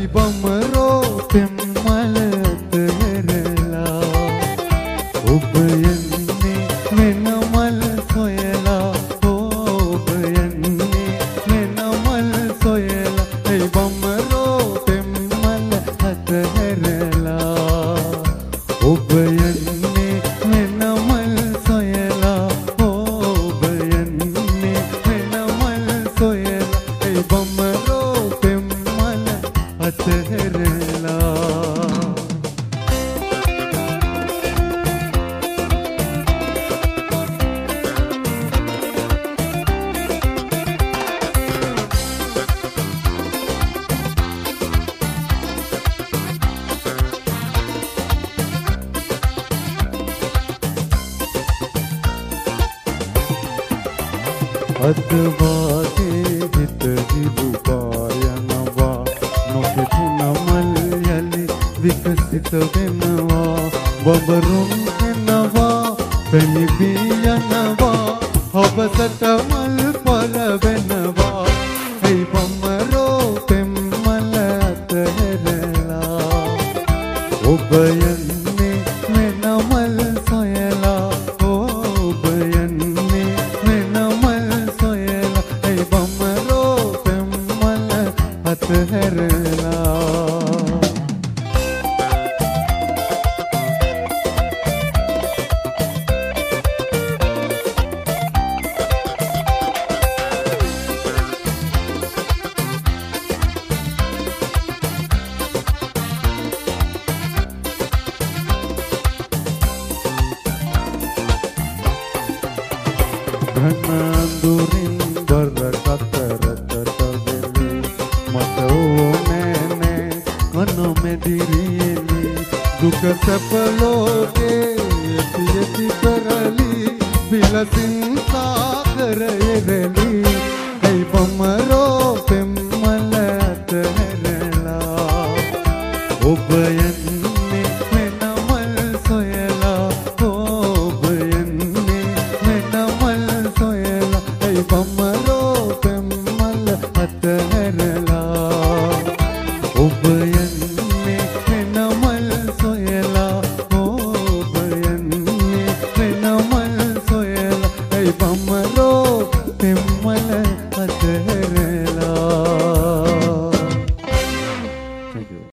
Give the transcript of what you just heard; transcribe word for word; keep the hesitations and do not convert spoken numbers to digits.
බමරෝ පෙම්මල අතහැරලා ඔබ යන්නේ මෙනමල් සොයලා ඔබ යන්නේ මෙනමල් සොයලා ඒ බමරෝ පෙම්මල අතහැරලා ඔබ යන්නේ මෙනමල් සොයලා ඔබ යන්නේ මෙනමල් සොයලා ඒ බමරෝ පෙම්මල අතහැරලා අදවාගේ හිත හිරු පායනවා නොකෙතුන මල් යලි විකසිත වෙනවා බඹරුන් එනවා පැණිබී යනවා හවසට මල් පල වෙනවා ඒ බඹරෝ පෙම්මල අතහැරලා ඔබ යන්නේ මෙනමල් සොයලා ඔබ යන්නේ මෙනමල් සොයලා ඒ බඹරෝ පෙම්මල අතහැරලා ධනඳුරින් බර කතරකට වෙලි මට ඕනේ නේ කනොමෙදිරිලි දුක සැප ලෝකේ පියති කරලි විලසින් සාගරයෙරලි ඒ බමරෝ පෙම්මල අතහැරලා ඔබ යන